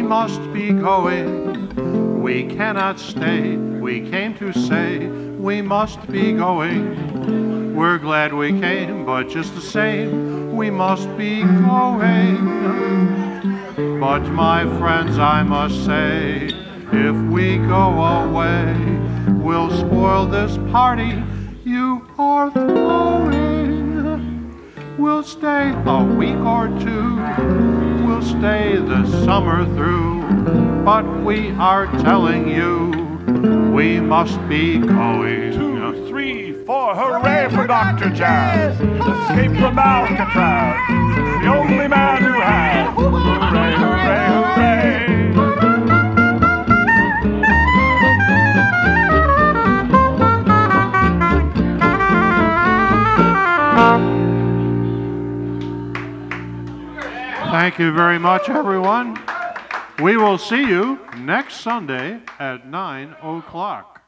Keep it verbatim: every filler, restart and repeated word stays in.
must be going. We cannot stay. We came to say we must be going. We're glad we came, but just the same, we must be going. But my friends, I must say, if we go away, we'll spoil this party you are throwing. We'll stay a week or two, we'll stay the summer through, but we are telling you, we must be going. Two, three, four, hooray for Doctor Jazz! Escape from Alcatraz, the only man who has. Hooray, hooray, hooray! Thank you very much, everyone. We will see you next Sunday at nine o'clock.